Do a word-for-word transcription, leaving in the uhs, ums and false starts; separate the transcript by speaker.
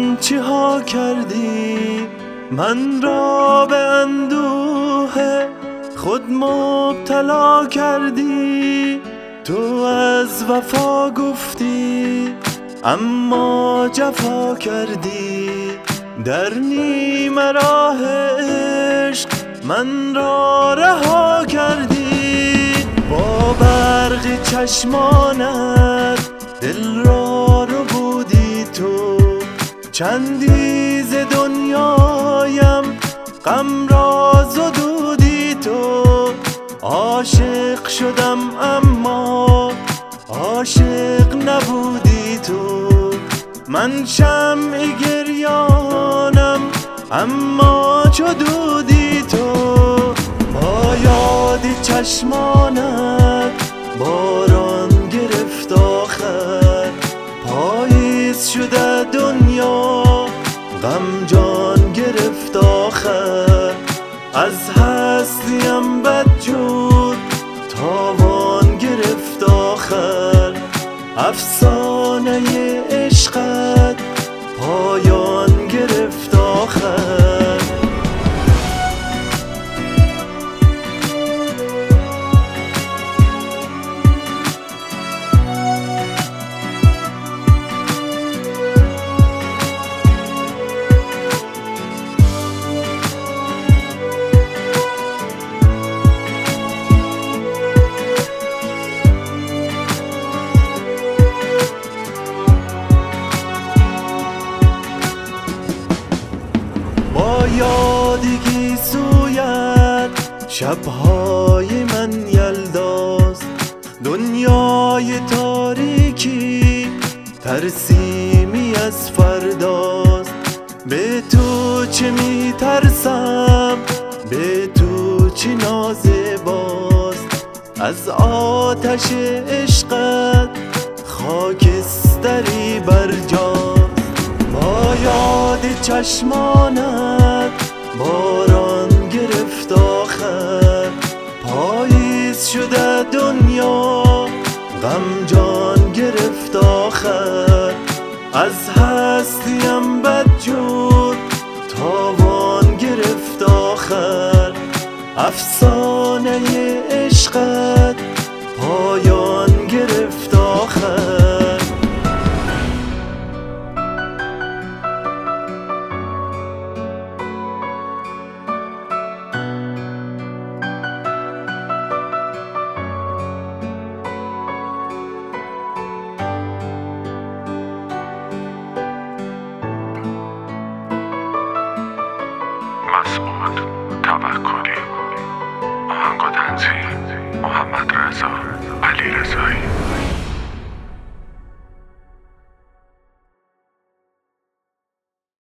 Speaker 1: چی ها کردی، من را به اندوه خود مبتلا کردی. تو از وفا گفتی اما جفا کردی، در نیمه راه عشق من را رها کردی. با برق چشمانت دل را رو بودی تو، چندی ز دنیایم غم را زدودی تو. عاشق شدم اما عاشق نبودی تو، من شمع گریانم اما چو دودی تو. با یاد چشمانت باران گرفت آخر، پاییز شده دنیا غم جان گرفت آخر. از هستیم بدجور تاوان گرفت آخر، افسانه عشقت پایان گرفت آخر. یادگی سویت شبهای من یلداست، دنیای تاریکی ترسیمی از فرداست. به تو چه می ترسم، به تو چه نازیباست، از آتش عشقت خاکستری برجاست. با یاد چشمانت باران گرفت آخر، پاییز شده دنیا غم جان گرفت آخر. از هستیم بدجور تاوان گرفت آخر، افسانه عشقت پایان گرفت آخر.
Speaker 2: مسعود توکلی، آهنگ و تنظیم